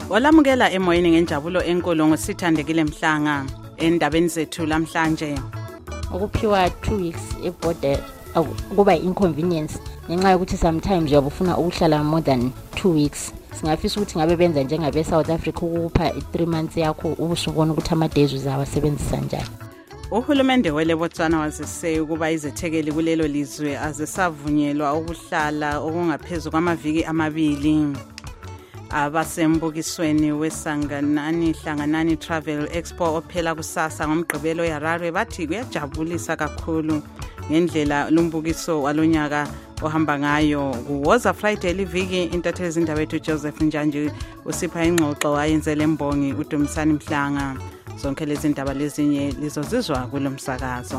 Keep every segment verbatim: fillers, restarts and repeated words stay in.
Olamukela emoyeni ngenjabulo enkulu ngosithandekile Mhlanga endabeni zethu lamhlanje. Ukuphiwa two weeks eborder kuba inconvenience ngenxa yokuthi sometimes uyabufuna ukuhlala more than two weeks. Singafisa ukuthi ngabe benza njengabe South Africa ukupha three months yakho ubusubona ukuthi ama days uzawasebenzisa njani. Uhulumende wele Botswana wazise ukuba izethekeli kulelo lizwe azisavunyelwa ukuhlala okungaphezulu kwamaviki amabili. Abasembukisweni wesanganani hlanganani Travel Expo ophela kusasa ngomgqibelo eHarare bathi kuyajabulisa kakhulu ngendlela lumbukiso walonyaka ohamba ngayo. Kuwoza Friday liviki intatheli izindaba ethu Joseph Njanje usipha ingxoxo ayenzele embongi uDumisani Mhlanga. Zonke lezi ndaba lezinye lizozizwa kulomsakazo.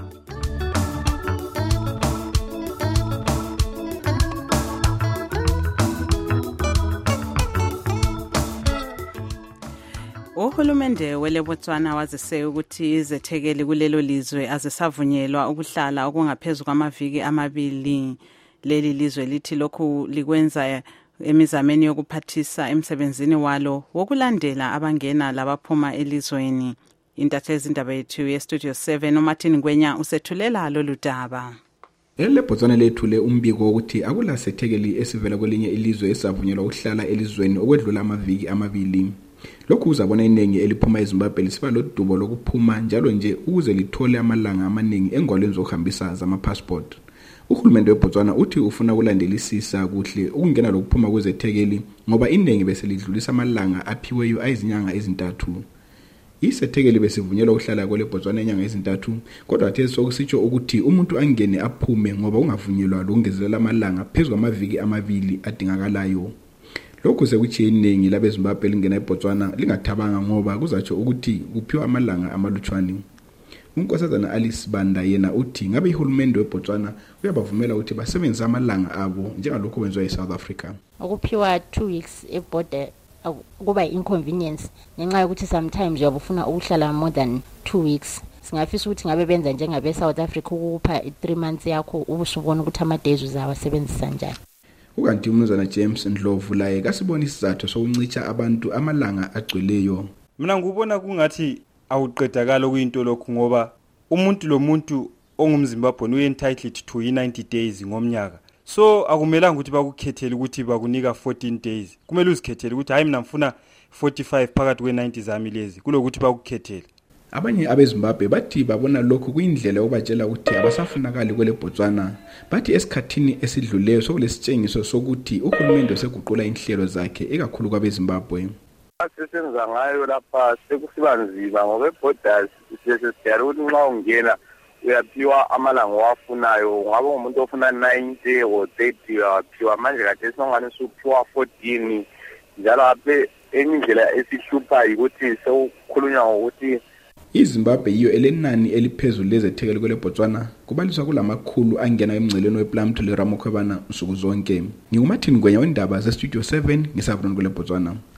Uhulumende wele Botswana wazise ukuthi izethekeli kulelo lizwe azisavunyelwa ukuhlala okungaphezulu kwamaviki amabili. Leli lizwe lithi lokhu likwenza emizameni yokuphathisa emsebenzini walo wokulandela abangena labaphuma elizweni. Intatheli izindaba yethu ye-Studio seven uMartin Ngwenya usethulela lolu daba. Ele Botswana lethule umbiko ukuthi akulasethekeli esivela kwelinye ilizwe esavunyelwa ukuhlala elizweni okwedlula amaviki amabili. Lokhu uzabona iningi eliphuma eZimbabwe lisiba lodubo lokuphuma njalo nje ukuze lithole amalanga amaningi engwalweni zokuhambisa zama passport. Uhulumende weBotswana uthi ufuna ukulandelisisa kuhle ukungena lokuphuma kwezethekeli ngoba iningi bese lidlulisa amalanga aphiweyo ayizinyanga ezintathu. Isethekeli besivunyelwa ukuhlala kwele Botswana enyanga ezintathu kodwa athe sokusitsho ukuthi umuntu angene aphume ngoba ungavunyelwa lokungezelela amalanga phezulu kwamaviki amabili adingakalayo. Lokhu sekuthi iningi labeZimbabwe lingena eBotswana lingathabanga ngoba kuzatsho ukuthi kuphiwa amalanga amalutshwane. Unkosazana Alice Banda yena uthi ngabe ihulumende weBotswana uyabavumela ukuthi basebenzise amalanga abo njengalokho kwenziwa eSouth Africa. Ukuphiwa two weeks eborder kuba inconvenience ngenxa yokuthi sometimes uyabufuna ukuhlala more than two weeks. Singafisa ukuthi ngabe benza njengabe South Africa ukupha three months yakho ubusubona ukuthi ama days uzawasebenzisa njani. Ukanti umnumzana James Ndlovu laye kasibona isizathu sokuncicha abantu amalanga agcweleyo. Mina ngubona kungathi awuqedakala kuyinto lokhu ngoba umuntu lo muntu ongumZimbabwe uye entitled to ninety days ngomnyaka. So akumelanga ukuthi bakukhethele ukuthi bakunika fourteen days. Kumele uzikhethele ukuthi hayi mina ngifuna forty-five phakathi kwe ninety zami lezi kulokuthi bakukhethele. Abanye abeZimbabwe bathi babona lokhu kuyindlela yokubatshela ukuthi abasafunakali kwele Botswana. Bathi esikhathini esidluleyo sokulesitshengiso sokuthi uhulumende useguqula inhlelo zakhe ekakhulu kwabeZimbabwe. Asesenza ngayo lapha sekusiba nzima ngoba eborders sesesiyala ukuthi nxa ungena uyaphiwa amalanga owafunayo ngabe umuntu ofuna ninety or thirty uyaphiwa manje kade songane usuphiwa fourteen njalo aphe enye indlela esihlupha ukuthi sekukhulunywa ngokuthi iZimbabwe yiyo elenani eliphezulu lezethekeli kwele Botswana kubaliswa kulamakhulu angena emngceleni wePlum to leRamokhwebana nsuku zonke. NginguMartin Ngwenya wendaba zeStudio seven ngisabona kwele Botswana.